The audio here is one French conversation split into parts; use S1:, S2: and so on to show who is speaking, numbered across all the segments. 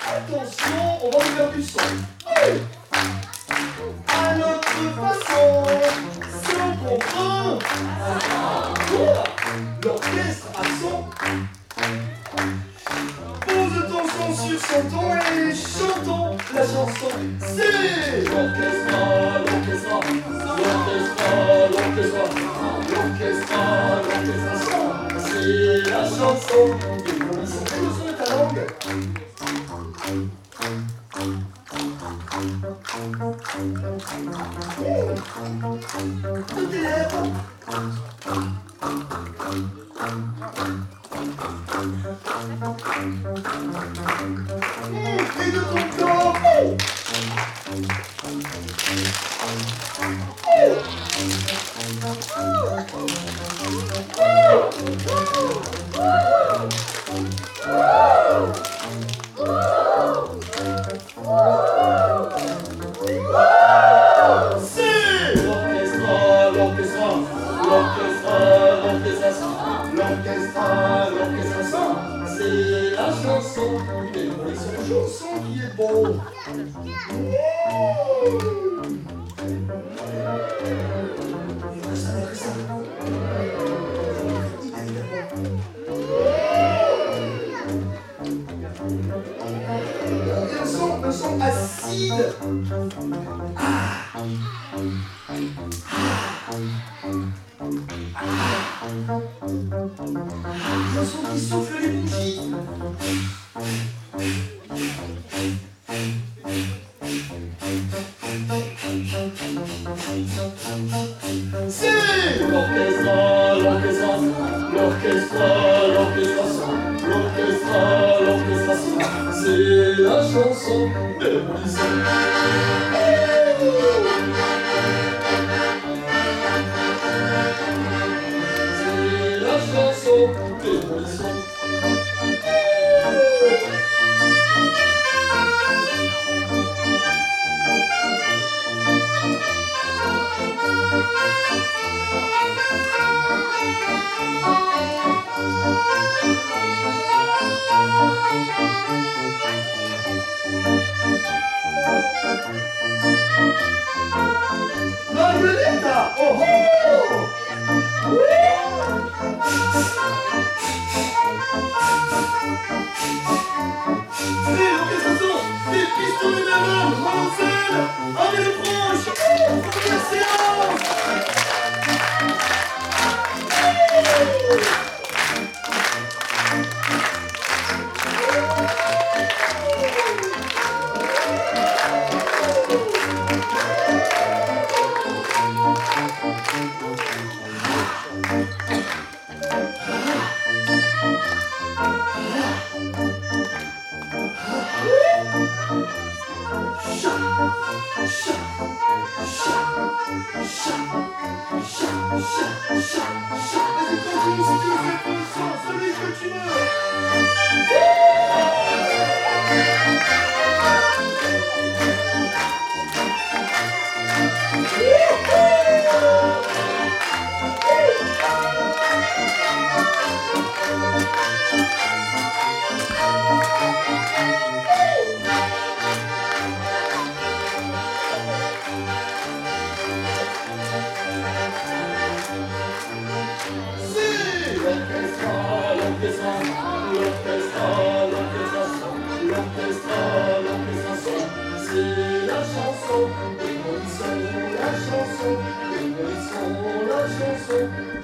S1: Attention, on va faire du son. Allez. À notre façon, sans comprendre. Voilà. L'orchestre à son. Pose ton son sur son ton et chantons la chanson. C'est l'orchestre, l'orchestre, l'orchestre, l'orchestre, l'orchestre, l'orchestration. C'est la chanson. Ils sont très le son de ta langue. De tes lèvres. Et de ton corps. C'est l'orchestre, l'orchestre, l'orchestre, l'orchestration, l'orchestre, l'orchestration. C'est la chanson, mais pour les chansons qui est bon. Un son acide. Un son qui souffle les bougies. C'est l'orchestre, l'orchestre, l'orchestre, l'orchestration, l'orchestre, l'orchestration. C'est la chanson de Polisson. C'est la chanson de Polisson. Margarita! Oh oh! C'est l'orchestration des pistolets d'avant, en scène, avec les proches, première séance!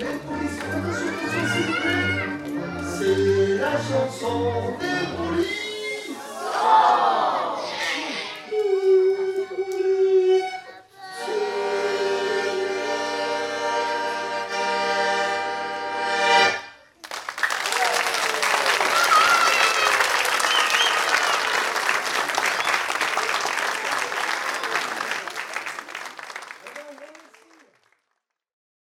S1: C'est la chanson des polices.